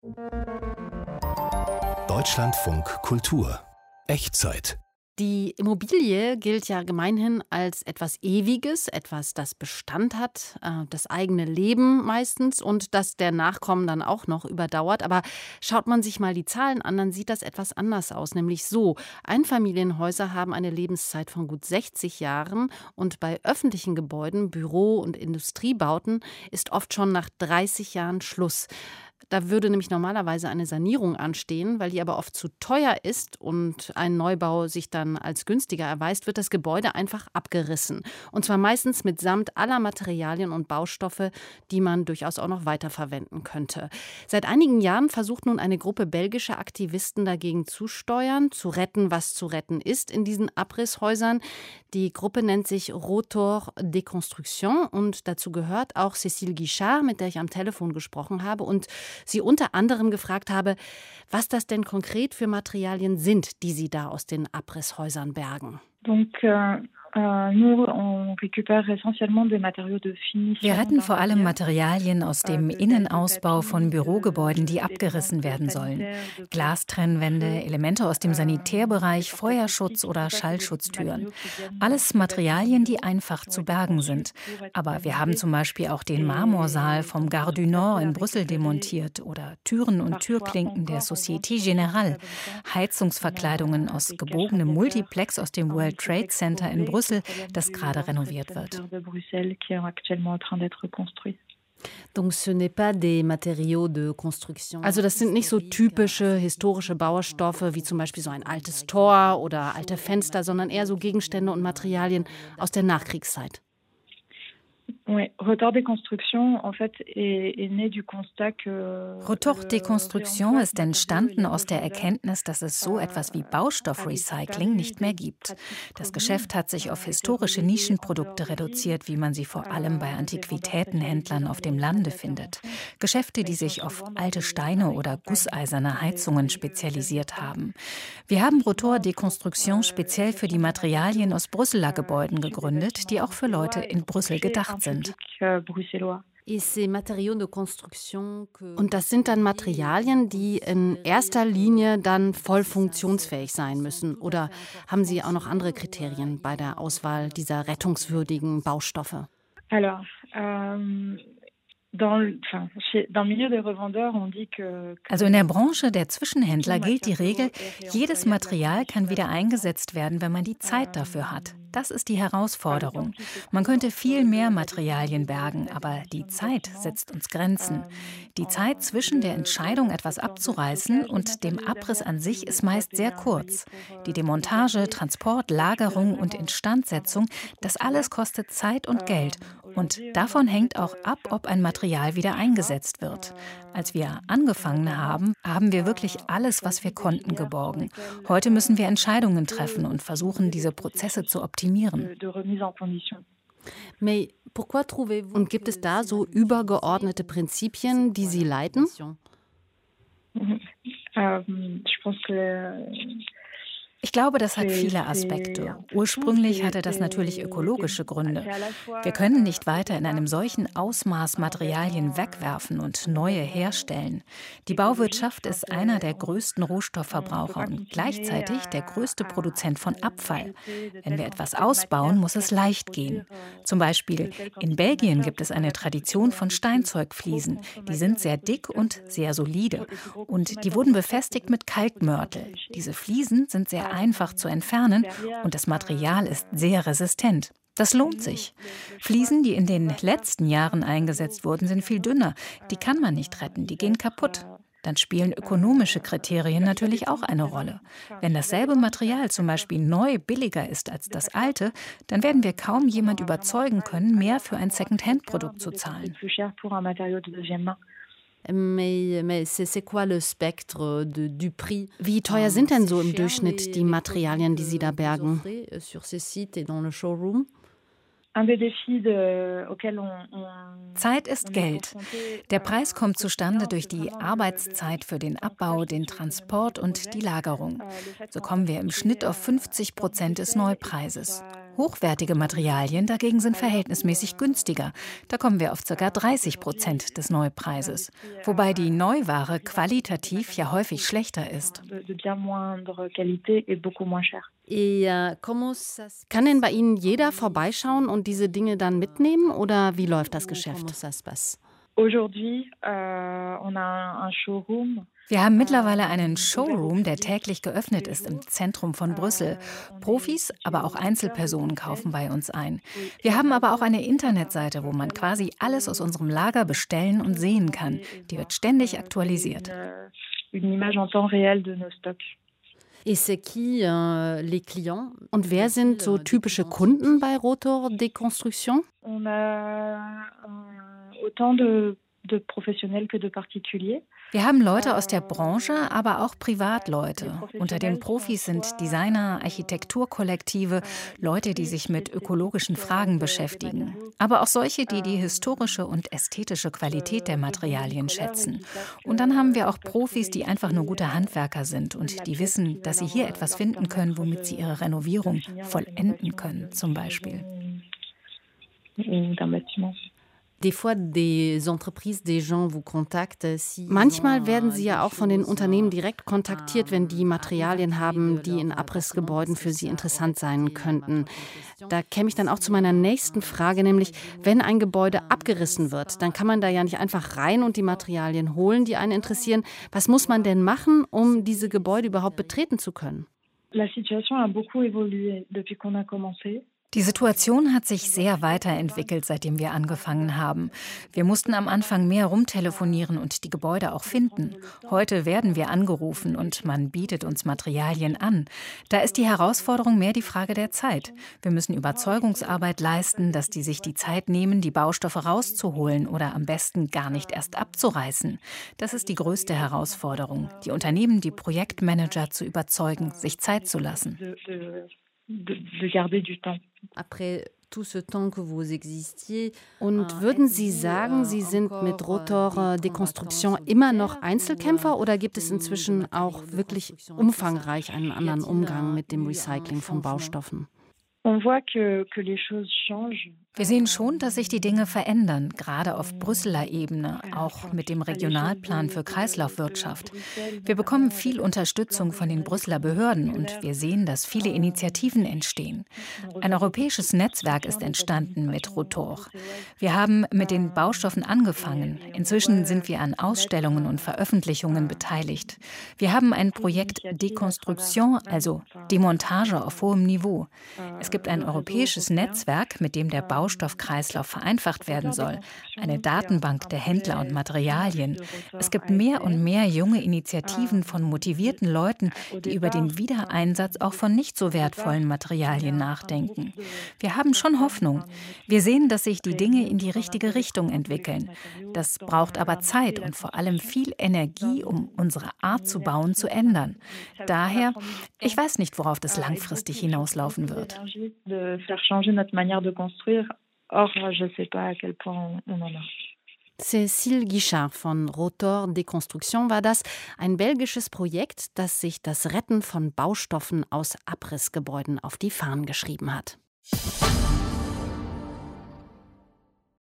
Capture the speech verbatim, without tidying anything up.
Deutschlandfunk Kultur. Echtzeit. Die Immobilie gilt ja gemeinhin als etwas Ewiges, etwas, das Bestand hat, äh, das eigene Leben meistens und das der Nachkommen dann auch noch überdauert. Aber schaut man sich mal die Zahlen an, dann sieht das etwas anders aus. Nämlich so, Einfamilienhäuser haben eine Lebenszeit von gut sechzig Jahren und bei öffentlichen Gebäuden, Büro- und Industriebauten ist oft schon nach dreißig Jahren Schluss. Da würde nämlich normalerweise eine Sanierung anstehen, weil die aber oft zu teuer ist und ein Neubau sich dann als günstiger erweist, wird das Gebäude einfach abgerissen. Und zwar meistens mitsamt aller Materialien und Baustoffe, die man durchaus auch noch weiterverwenden könnte. Seit einigen Jahren versucht nun eine Gruppe belgischer Aktivisten dagegen zu steuern, zu retten, was zu retten ist in diesen Abrisshäusern. Die Gruppe nennt sich Rotor Déconstruction und dazu gehört auch Cécile Guichard, mit der ich am Telefon gesprochen habe und sie unter anderem gefragt habe, was das denn konkret für Materialien sind, die sie da aus den Abrisshäusern bergen. Donc, euh Wir retten vor allem Materialien aus dem Innenausbau von Bürogebäuden, die abgerissen werden sollen. Glastrennwände, Elemente aus dem Sanitärbereich, Feuerschutz oder Schallschutztüren. Alles Materialien, die einfach zu bergen sind. Aber wir haben zum Beispiel auch den Marmorsaal vom Gare du Nord in Brüssel demontiert oder Türen und Türklinken der Société Générale, Heizungsverkleidungen aus gebogenem Multiplex aus dem World Trade Center in Brüssel, das gerade renoviert wird. Also das sind nicht so typische historische Baustoffe wie zum Beispiel so ein altes Tor oder alte Fenster, sondern eher so Gegenstände und Materialien aus der Nachkriegszeit. Rotor Déconstruction ist entstanden aus der Erkenntnis, dass es so etwas wie Baustoffrecycling nicht mehr gibt. Das Geschäft hat sich auf historische Nischenprodukte reduziert, wie man sie vor allem bei Antiquitätenhändlern auf dem Lande findet. Geschäfte, die sich auf alte Steine oder gusseiserne Heizungen spezialisiert haben. Wir haben Rotor Déconstruction speziell für die Materialien aus Brüsseler Gebäuden gegründet, die auch für Leute in Brüssel gedacht sind. Und das sind dann Materialien, die in erster Linie dann voll funktionsfähig sein müssen. Oder haben Sie auch noch andere Kriterien bei der Auswahl dieser rettungswürdigen Baustoffe? Alors, euh Also in der Branche der Zwischenhändler gilt die Regel, jedes Material kann wieder eingesetzt werden, wenn man die Zeit dafür hat. Das ist die Herausforderung. Man könnte viel mehr Materialien bergen, aber die Zeit setzt uns Grenzen. Die Zeit zwischen der Entscheidung, etwas abzureißen und dem Abriss an sich ist meist sehr kurz. Die Demontage, Transport, Lagerung und Instandsetzung, das alles kostet Zeit und Geld. Und davon hängt auch ab, ob ein Material wieder eingesetzt wird. Als wir angefangen haben, haben wir wirklich alles, was wir konnten, geborgen. Heute müssen wir Entscheidungen treffen und versuchen, diese Prozesse zu optimieren. Und gibt es da so übergeordnete Prinzipien, die Sie leiten? Ich glaube, das hat viele Aspekte. Ursprünglich hatte das natürlich ökologische Gründe. Wir können nicht weiter in einem solchen Ausmaß Materialien wegwerfen und neue herstellen. Die Bauwirtschaft ist einer der größten Rohstoffverbraucher und gleichzeitig der größte Produzent von Abfall. Wenn wir etwas ausbauen, muss es leicht gehen. Zum Beispiel in Belgien gibt es eine Tradition von Steinzeugfliesen. Die sind sehr dick und sehr solide. Und die wurden befestigt mit Kalkmörtel. Diese Fliesen sind sehr einfach zu entfernen und das Material ist sehr resistent. Das lohnt sich. Fliesen, die in den letzten Jahren eingesetzt wurden, sind viel dünner. Die kann man nicht retten, die gehen kaputt. Dann spielen ökonomische Kriterien natürlich auch eine Rolle. Wenn dasselbe Material zum Beispiel neu billiger ist als das alte, dann werden wir kaum jemand überzeugen können, mehr für ein Second-Hand-Produkt zu zahlen. Wie teuer sind denn so im Durchschnitt die Materialien, die Sie da bergen? Zeit ist Geld. Der Preis kommt zustande durch die Arbeitszeit für den Abbau, den Transport und die Lagerung. So kommen wir im Schnitt auf fünfzig Prozent des Neupreises. Hochwertige Materialien dagegen sind verhältnismäßig günstiger. Da kommen wir auf ca. dreißig Prozent des Neupreises. Wobei die Neuware qualitativ ja häufig schlechter ist. Kann denn bei Ihnen jeder vorbeischauen und diese Dinge dann mitnehmen oder wie läuft das Geschäft? Wir haben mittlerweile einen Showroom, der täglich geöffnet ist im Zentrum von Brüssel. Profis, aber auch Einzelpersonen kaufen bei uns ein. Wir haben aber auch eine Internetseite, wo man quasi alles aus unserem Lager bestellen und sehen kann. Die wird ständig aktualisiert. Und wer sind so typische Kunden bei Rotor Déconstruction? Wir haben Leute aus der Branche, aber auch Privatleute. Unter den Profis sind Designer, Architekturkollektive, Leute, die sich mit ökologischen Fragen beschäftigen. Aber auch solche, die die historische und ästhetische Qualität der Materialien schätzen. Und dann haben wir auch Profis, die einfach nur gute Handwerker sind und die wissen, dass sie hier etwas finden können, womit sie ihre Renovierung vollenden können, zum Beispiel. Manchmal werden Sie ja auch von den Unternehmen direkt kontaktiert, wenn die Materialien haben, die in Abrissgebäuden für Sie interessant sein könnten. Da käme ich dann auch zu meiner nächsten Frage, nämlich, wenn ein Gebäude abgerissen wird, dann kann man da ja nicht einfach rein und die Materialien holen, die einen interessieren. Was muss man denn machen, um diese Gebäude überhaupt betreten zu können? La situation a beaucoup évolué depuis qu'on a commencé. Die Situation hat sich sehr weiterentwickelt, seitdem wir angefangen haben. Wir mussten am Anfang mehr rumtelefonieren und die Gebäude auch finden. Heute werden wir angerufen und man bietet uns Materialien an. Da ist die Herausforderung mehr die Frage der Zeit. Wir müssen Überzeugungsarbeit leisten, dass die sich die Zeit nehmen, die Baustoffe rauszuholen oder am besten gar nicht erst abzureißen. Das ist die größte Herausforderung, die Unternehmen, die Projektmanager zu überzeugen, sich Zeit zu lassen. De, de garder du temps. Und würden Sie sagen, Sie sind mit Rotor Déconstruction immer noch Einzelkämpfer oder gibt es inzwischen auch wirklich umfangreich einen anderen Umgang mit dem Recycling von Baustoffen? Wir sehen schon, dass sich die Dinge verändern, gerade auf Brüsseler Ebene, auch mit dem Regionalplan für Kreislaufwirtschaft. Wir bekommen viel Unterstützung von den Brüsseler Behörden und wir sehen, dass viele Initiativen entstehen. Ein europäisches Netzwerk ist entstanden mit Rotor. Wir haben mit den Baustoffen angefangen. Inzwischen sind wir an Ausstellungen und Veröffentlichungen beteiligt. Wir haben ein Projekt Déconstruction, also Demontage auf hohem Niveau. Es gibt ein europäisches Netzwerk, mit dem der Baustoffkreislauf vereinfacht werden soll. Eine Datenbank der Händler und Materialien. Es gibt mehr und mehr junge Initiativen von motivierten Leuten, die über den Wiedereinsatz auch von nicht so wertvollen Materialien nachdenken. Wir haben schon Hoffnung. Wir sehen, dass sich die Dinge in die richtige Richtung entwickeln. Das braucht aber Zeit und vor allem viel Energie, um unsere Art zu bauen zu ändern. Daher, ich weiß nicht, worauf das langfristig hinauslaufen wird. De faire changer notre manière de construire. Or, je ne sais pas à quel point on en a. Cécile Guichard von Rotor Déconstruction war das, ein belgisches Projekt, das sich das Retten von Baustoffen aus Abrissgebäuden auf die Fahnen geschrieben hat.